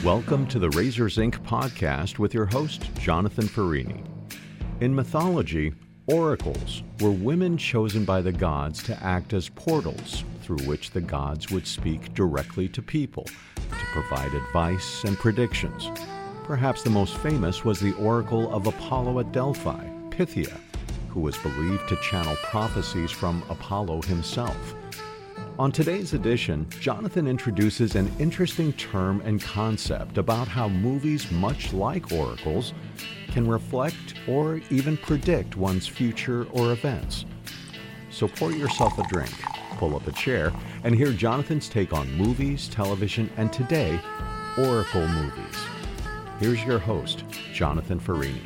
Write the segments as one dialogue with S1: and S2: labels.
S1: Welcome to the Razors Inc. podcast with your host, Jonathan Farini. In mythology, oracles were women chosen by the gods to act as portals through which the gods would speak directly to people to provide advice and predictions. Perhaps the most famous was the oracle of Apollo at Delphi, Pythia, who was believed to channel prophecies from Apollo himself. On today's edition, Jonathan introduces an interesting term and concept about how movies, much like oracles, can reflect or even predict one's future or events. So pour yourself a drink, pull up a chair, and hear Jonathan's take on movies, television, and today, oracle movies. Here's your host, Jonathan Farini.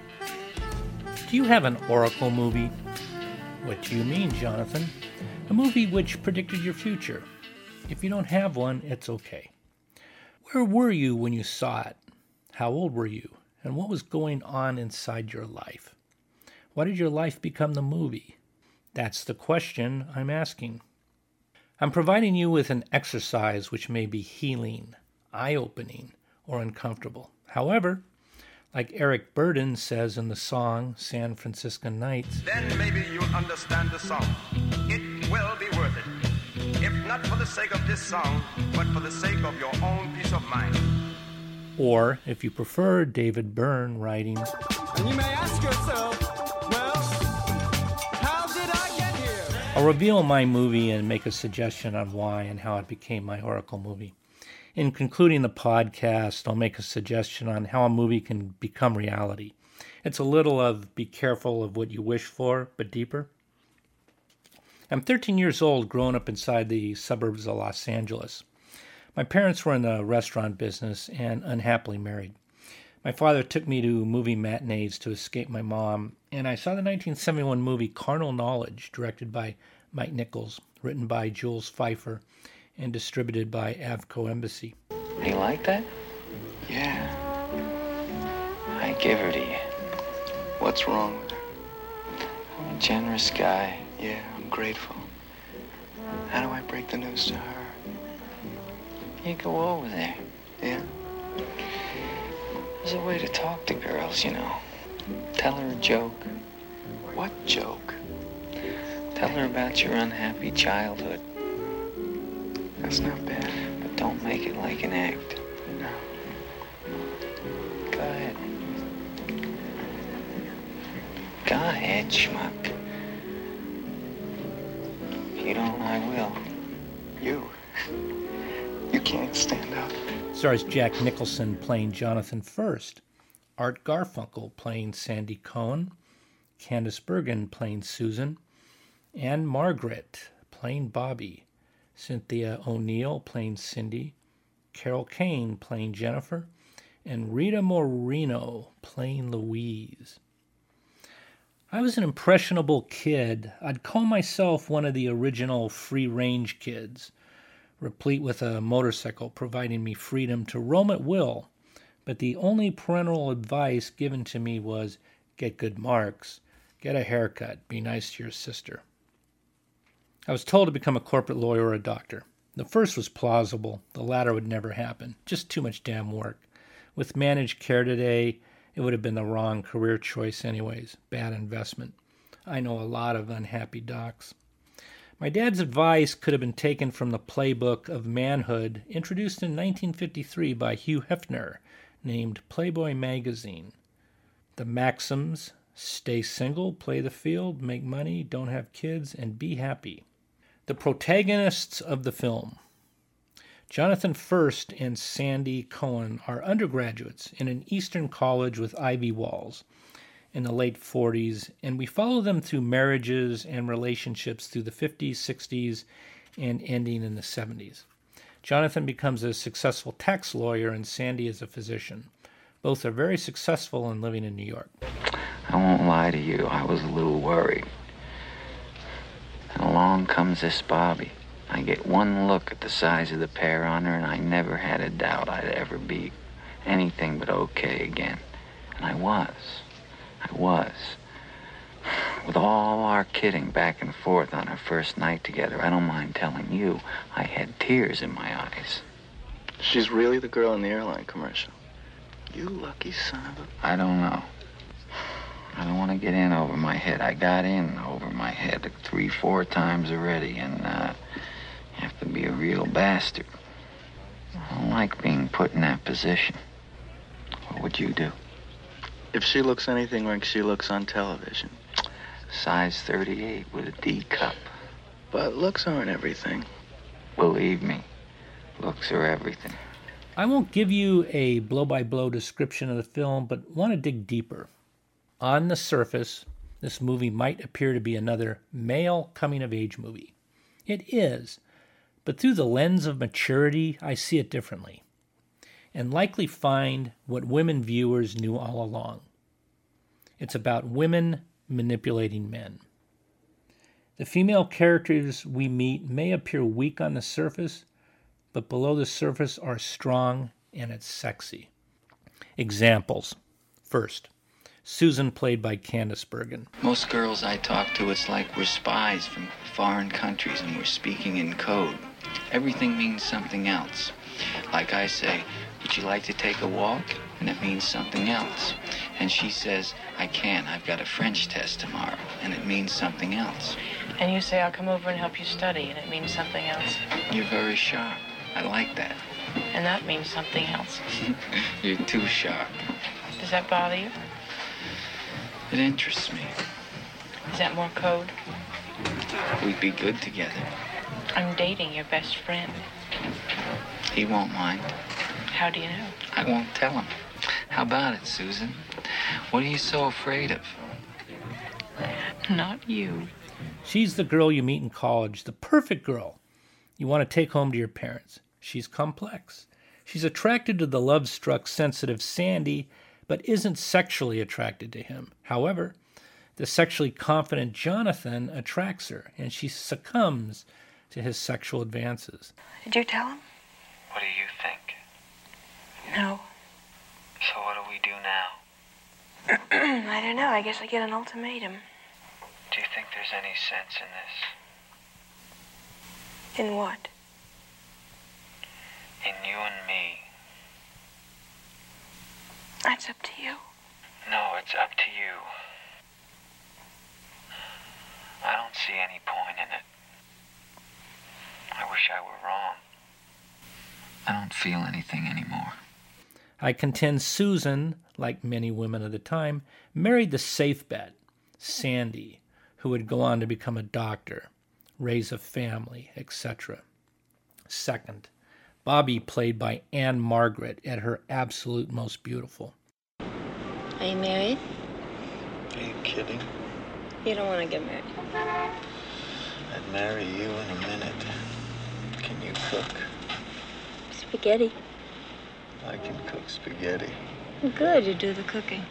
S2: Do you have an oracle movie? What do you mean, Jonathan? A movie which predicted your future. If you don't have one, it's okay. Where were you when you saw it? How old were you? And what was going on inside your life? Why did your life become the movie? That's the question I'm asking. I'm providing you with an exercise which may be healing, eye-opening, or uncomfortable. However, like Eric Burdon says in the song San Franciscan Nights,
S3: then maybe you'll understand the song. It will be worth it. If not for the sake of this song, but for the sake of your own peace of mind.
S2: Or, if you prefer, David Byrne writing,
S4: and you may ask yourself, well, how did I get here?
S2: I'll reveal my movie and make a suggestion on why and how it became my oracle movie. In concluding the podcast, I'll make a suggestion on how a movie can become reality. It's a little of be careful of what you wish for, but deeper. I'm 13 years old, growing up inside the suburbs of Los Angeles. My parents were in the restaurant business and unhappily married. My father took me to movie matinees to escape my mom, and I saw the 1971 movie Carnal Knowledge, directed by Mike Nichols, written by Jules Feiffer, and distributed by Avco Embassy.
S5: You like that?
S6: Yeah.
S5: I give her to you.
S6: What's wrong with her?
S5: I'm a generous guy.
S6: Yeah, I'm grateful. How do I break the news to her?
S5: You go over there.
S6: Yeah?
S5: There's a way to talk to girls, you know. Tell her a joke.
S6: What joke?
S5: Tell her about your unhappy childhood.
S6: That's not bad.
S5: But don't make it like an act.
S6: No.
S5: Go ahead. Go ahead, schmuck. If you don't, I will.
S6: You can't stand up.
S2: Stars Jack Nicholson playing Jonathan First, Art Garfunkel playing Sandy Cohen, Candice Bergen playing Susan, Anne Margaret playing Bobby, Cynthia O'Neill playing Cindy, Carol Kane playing Jennifer, and Rita Moreno playing Louise. I was an impressionable kid. I'd call myself one of the original free-range kids, replete with a motorcycle providing me freedom to roam at will. But the only parental advice given to me was, get good marks, get a haircut, be nice to your sister. I was told to become a corporate lawyer or a doctor. The first was plausible. The latter would never happen. Just too much damn work. With managed care today, it would have been the wrong career choice anyways. Bad investment. I know a lot of unhappy docs. My dad's advice could have been taken from the playbook of manhood introduced in 1953 by Hugh Hefner, named Playboy Magazine. The maxims: stay single, play the field, make money, don't have kids, and be happy. The protagonists of the film. Jonathan First and Sandy Cohen are undergraduates in an Eastern college with ivy walls in the late 40s, and we follow them through marriages and relationships through the 50s, 60s, and ending in the 70s. Jonathan becomes a successful tax lawyer, and Sandy is a physician. Both are very successful in living in New York.
S5: I won't lie to you, I was a little worried. And along comes this Bobby. I get one look at the size of the pear on her, and I never had a doubt I'd ever be anything but okay again. And I was. With all our kidding back and forth on our first night together, I don't mind telling you, I had tears in my eyes.
S6: She's really the girl in the airline commercial. You lucky son of a...
S5: I don't know. I don't want to get in over my head. I got in over my head 3-4 times already, and you have to be a real bastard. I don't like being put in that position. What would you do?
S6: If she looks anything like she looks on television.
S5: Size 38 with a D cup.
S6: But looks aren't everything.
S5: Believe me, looks are everything.
S2: I won't give you a blow-by-blow description of the film, but want to dig deeper. On the surface, this movie might appear to be another male coming-of-age movie. It is, but through the lens of maturity, I see it differently, and likely find what women viewers knew all along. It's about women manipulating men. The female characters we meet may appear weak on the surface, but below the surface are strong and it's sexy. Examples. First, Susan, played by Candice Bergen.
S5: Most girls I talk to, it's like we're spies from foreign countries and we're speaking in code. Everything means something else. Like I say, would you like to take a walk? And it means something else. And she says, I can't, I've got a French test tomorrow. And it means something else.
S7: And you say, I'll come over and help you study, and it means something else.
S5: You're very sharp. I like that.
S7: And that means something else.
S5: You're too sharp.
S7: Does that bother you?
S5: It interests me.
S7: Is that more code?
S5: We'd be good together.
S7: I'm dating your best friend.
S5: He won't mind.
S7: How do you know?
S5: I won't tell him. How about it, Susan? What are you so afraid of?
S7: Not you.
S2: She's the girl you meet in college, the perfect girl you want to take home to your parents. She's complex. She's attracted to the love-struck, sensitive Sandy, but isn't sexually attracted to him. However, the sexually confident Jonathan attracts her, and she succumbs to his sexual advances.
S7: Did you tell him?
S5: What do you think?
S7: No.
S5: So what do we do now?
S7: I don't know. I guess I get an ultimatum.
S5: Do you think there's any sense in this?
S7: In what?
S5: In you and me.
S7: That's up to you.
S5: No, it's up to you. I don't see any point in it. I wish I were wrong. I don't feel anything anymore.
S2: I contend Susan, like many women of the time, married the safe bet, Sandy, who would go on to become a doctor, raise a family, etc. Second, Bobby, played by Anne Margaret, at her absolute most beautiful.
S8: Are you married?
S6: Are you kidding?
S8: You don't want to get married.
S6: I'd marry you in a minute. Can you cook?
S8: Spaghetti.
S6: I can cook spaghetti.
S8: Good, you do the cooking.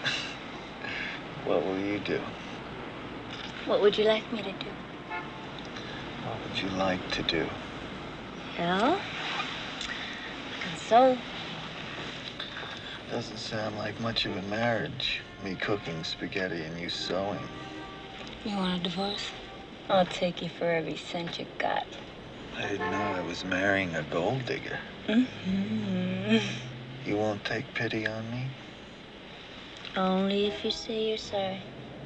S6: What will you do?
S8: What would you like me to do?
S6: What would you like to do?
S8: Well, console.
S6: Doesn't sound like much of a marriage. Me cooking spaghetti and you sewing.
S8: You want a divorce? I'll take you for every cent you got.
S6: I didn't know I was marrying a gold digger.
S8: Mm-hmm.
S6: You won't take pity on me?
S8: Only if you say you're sorry.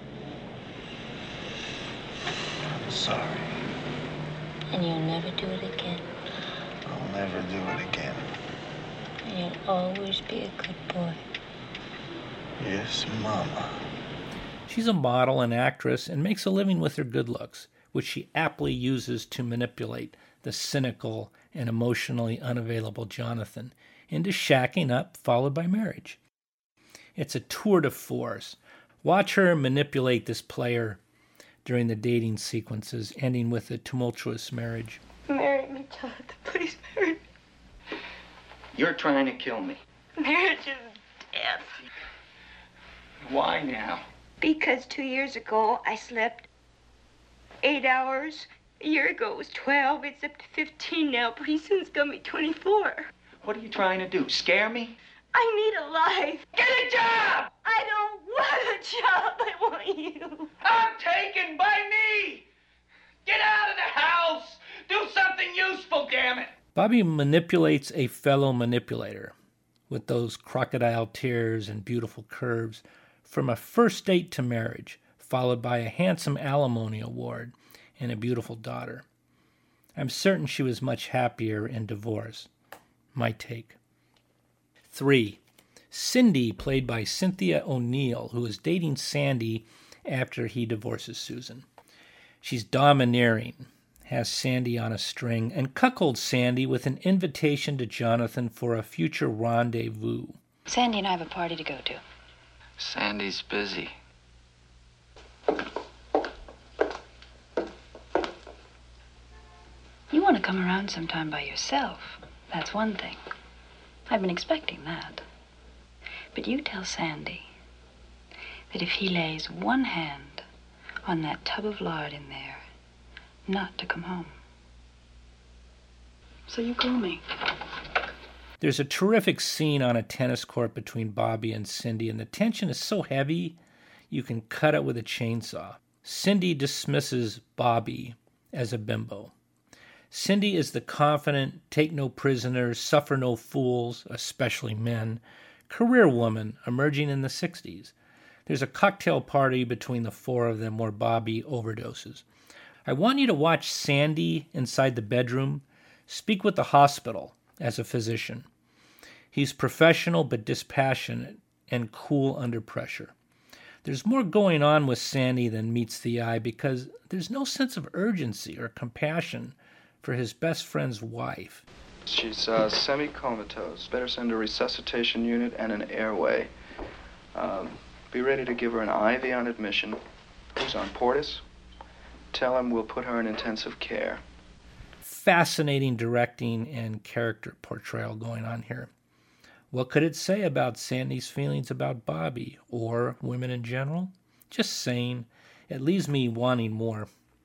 S6: I'm sorry.
S8: And you'll never do it again.
S6: I'll never do it again.
S8: And you'll always be a good boy.
S6: Yes, Mama.
S2: She's a model and actress and makes a living with her good looks, which she aptly uses to manipulate the cynical and emotionally unavailable Jonathan into shacking up, followed by marriage. It's a tour de force. Watch her manipulate this player during the dating sequences, ending with a tumultuous marriage.
S7: Marry me, Jonathan. Please marry me.
S5: You're trying to kill me.
S7: Marriage is death.
S5: Why now?
S9: Because 2 years ago I slept 8 hours. A year ago it was 12. It's up to 15 now. Pretty soon it's gonna be 24.
S5: What are you trying to do? Scare me?
S9: I need a life.
S5: Get a job!
S9: I don't want a job. I want you.
S5: I'm taken by me! Get out of the house! Do something useful, damn it!
S2: Bobby manipulates a fellow manipulator with those crocodile tears and beautiful curves from a first date to marriage, followed by a handsome alimony award and a beautiful daughter. I'm certain she was much happier in divorce. My take. 3. Cindy, played by Cynthia O'Neill, who is dating Sandy after he divorces Susan. She's domineering, has Sandy on a string, and cuckolds Sandy with an invitation to Jonathan for a future rendezvous.
S7: Sandy and I have a party to go to.
S5: Sandy's busy.
S7: You want to come around sometime by yourself. That's one thing. I've been expecting that. But you tell Sandy that if he lays one hand on that tub of lard in there, not to come home. So you call me.
S2: There's a terrific scene on a tennis court between Bobby and Cindy, and the tension is so heavy you can cut it with a chainsaw. Cindy dismisses Bobby as a bimbo. Cindy is the confident, take no prisoners, suffer no fools, especially men, career woman emerging in the 60s. There's a cocktail party between the four of them where Bobby overdoses. I want you to watch Sandy inside the bedroom speak with the hospital as a physician. He's professional but dispassionate and cool under pressure. There's more going on with Sandy than meets the eye because there's no sense of urgency or compassion for his best friend's wife.
S10: She's semi-comatose. Better send a resuscitation unit and an airway. Be ready to give her an IV on admission. Who's on Portis? Tell him we'll put her in intensive care.
S2: Fascinating directing and character portrayal going on here. What could it say about Sandy's feelings about Bobby or women in general? Just saying, it leaves me wanting more.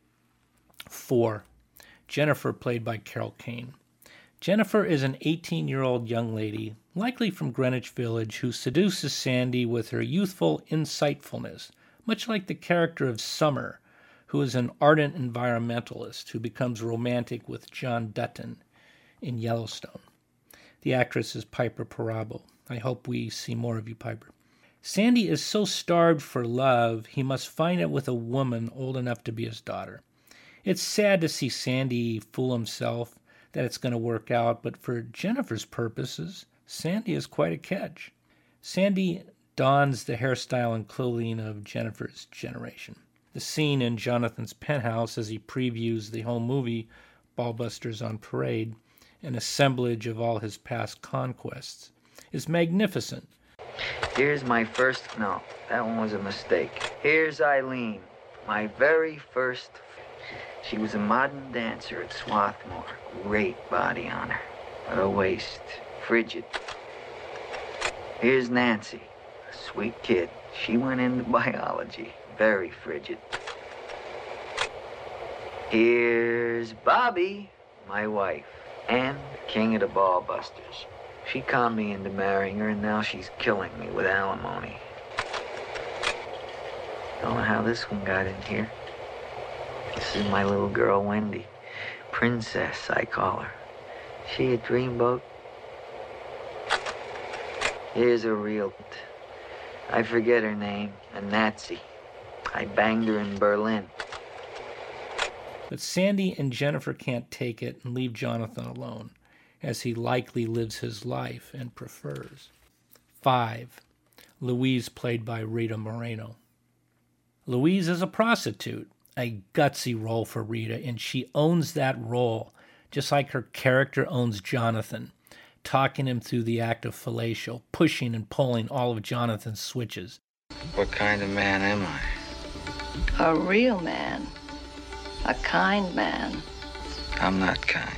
S2: 4. Jennifer, played by Carol Kane. Jennifer is an 18-year-old young lady, likely from Greenwich Village, who seduces Sandy with her youthful insightfulness, much like the character of Summer, who is an ardent environmentalist who becomes romantic with John Dutton in Yellowstone. The actress is Piper Perabo. I hope we see more of you, Piper. Sandy is so starved for love, he must find it with a woman old enough to be his daughter. It's sad to see Sandy fool himself that it's going to work out, but for Jennifer's purposes, Sandy is quite a catch. Sandy dons the hairstyle and clothing of Jennifer's generation. The scene in Jonathan's penthouse as he previews the home movie Ballbusters on Parade, an assemblage of all his past conquests, is magnificent.
S5: Here's my first... No, that one was a mistake. Here's Eileen, my very first... She was a modern dancer at Swarthmore. Great body on her, but a waist, frigid. Here's Nancy, a sweet kid. She went into biology, very frigid. Here's Bobby, my wife, and king of the Ballbusters. She conned me into marrying her, and now she's killing me with alimony. Don't know how this one got in here. This is my little girl, Wendy. Princess, I call her. She a dreamboat? Here's a real... I forget her name. A Nazi. I banged her in Berlin.
S2: But Sandy and Jennifer can't take it and leave Jonathan alone, as he likely lives his life and prefers. 5. Louise, played by Rita Moreno. Louise is a prostitute. A gutsy role for Rita, and she owns that role, just like her character owns Jonathan, talking him through the act of fellatio, pushing and pulling all of Jonathan's switches.
S5: What kind of man am I?
S7: A real man. A kind man.
S5: I'm not kind.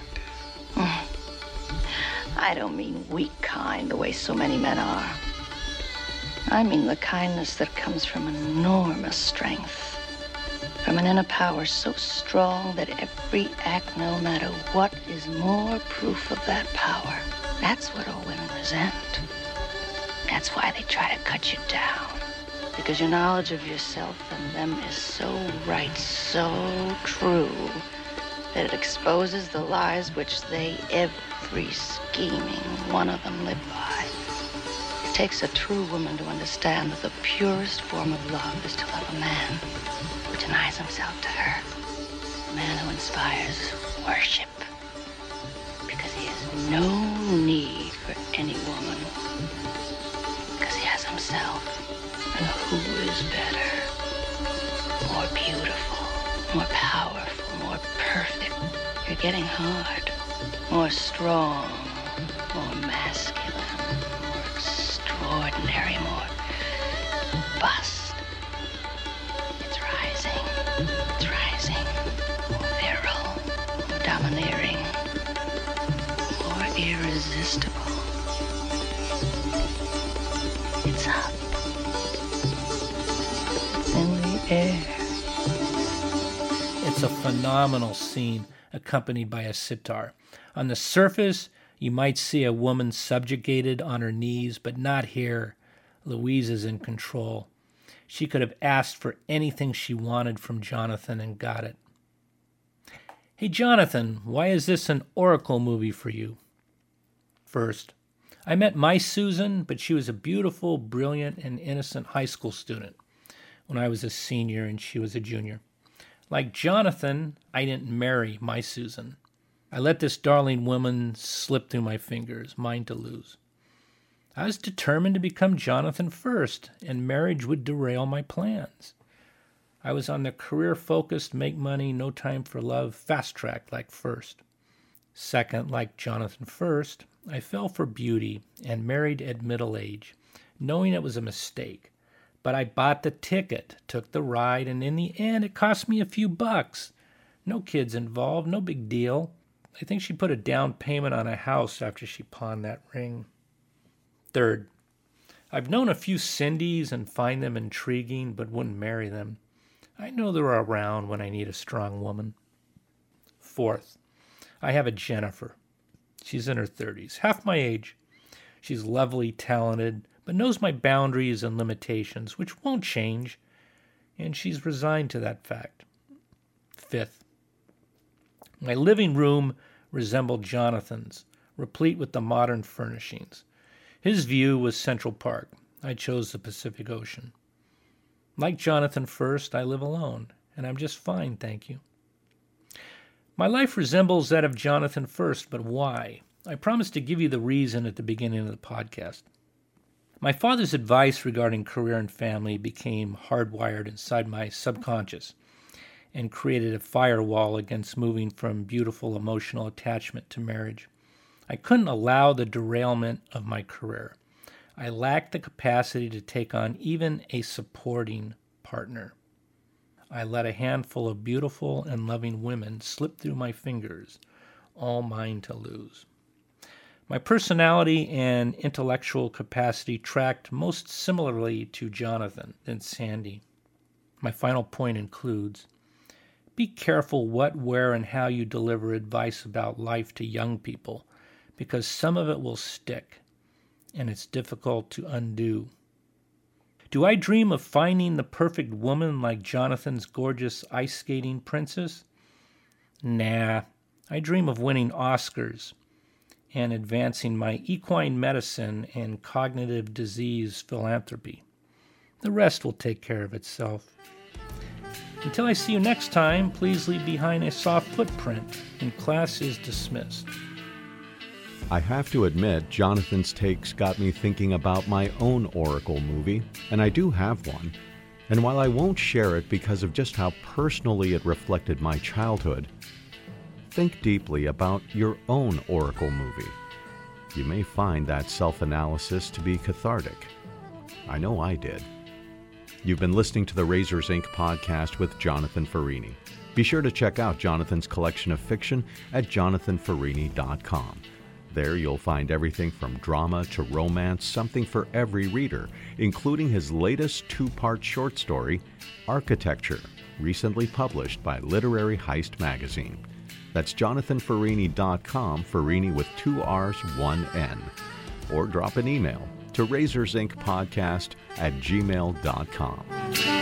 S7: I don't mean weak kind the way so many men are. I mean the kindness that comes from enormous strength. From an inner power so strong that every act, no matter what, is more proof of that power. That's what all women resent. That's why they try to cut you down. Because your knowledge of yourself and them is so right, so true, that it exposes the lies which they, every scheming one of them, live by. It takes a true woman to understand that the purest form of love is to love a man who denies himself to her. A man who inspires worship. Because he has no need for any woman. Because he has himself. And who is better? More beautiful, more powerful, more perfect. You're getting hard. More strong, more masculine, more extraordinary, more bust. It's rising. It's rising. More virile, more domineering, more irresistible. It's up. It's in the air.
S2: It's a phenomenal scene accompanied by a sitar. On the surface, you might see a woman subjugated on her knees, but not here. Louise is in control. She could have asked for anything she wanted from Jonathan and got it. Hey, Jonathan, why is this an Oracle movie for you? First, I met my Susan, but she was a beautiful, brilliant, and innocent high school student when I was a senior and she was a junior. Like Jonathan, I didn't marry my Susan. I let this darling woman slip through my fingers, mine to lose. I was determined to become Jonathan first, and marriage would derail my plans. I was on the career-focused, make money, no time for love, fast track like first. Second, like Jonathan first, I fell for beauty and married at middle age, knowing it was a mistake. But I bought the ticket, took the ride, and in the end it cost me a few bucks. No kids involved, no big deal. I think she put a down payment on a house after she pawned that ring. Third, I've known a few Cindys and find them intriguing, but wouldn't marry them. I know they're around when I need a strong woman. Fourth, I have a Jennifer. She's in her 30s, half my age. She's lovely, talented, but knows my boundaries and limitations, which won't change, and she's resigned to that fact. Fifth, my living room resembled Jonathan's, replete with the modern furnishings. His view was Central Park. I chose the Pacific Ocean. Like Jonathan first, I live alone, and I'm just fine, thank you. My life resembles that of Jonathan first, but why? I promised to give you the reason at the beginning of the podcast. My father's advice regarding career and family became hardwired inside my subconscious and created a firewall against moving from beautiful emotional attachment to marriage. I couldn't allow the derailment of my career. I lacked the capacity to take on even a supporting partner. I let a handful of beautiful and loving women slip through my fingers, all mine to lose. My personality and intellectual capacity tracked most similarly to Jonathan than Sandy. My final point includes, be careful what, where, and how you deliver advice about life to young people, because some of it will stick, and it's difficult to undo. Do I dream of finding the perfect woman like Jonathan's gorgeous ice skating princess? Nah, I dream of winning Oscars and advancing my equine medicine and cognitive disease philanthropy. The rest will take care of itself. Until I see you next time, please leave behind a soft footprint, and class is dismissed.
S1: I have to admit, Jonathan's takes got me thinking about my own Oracle movie, and I do have one. And while I won't share it because of just how personally it reflected my childhood, think deeply about your own Oracle movie. You may find that self-analysis to be cathartic. I know I did. You've been listening to the Razors Inc. podcast with Jonathan Farini. Be sure to check out Jonathan's collection of fiction at jonathanfarini.com. There you'll find everything from drama to romance, something for every reader, including his latest 2-part short story, Architecture, recently published by Literary Heist magazine. That's jonathanfarini.com, Farini with 2 R's, 1 N. Or drop an email to razorsincpodcast@gmail.com.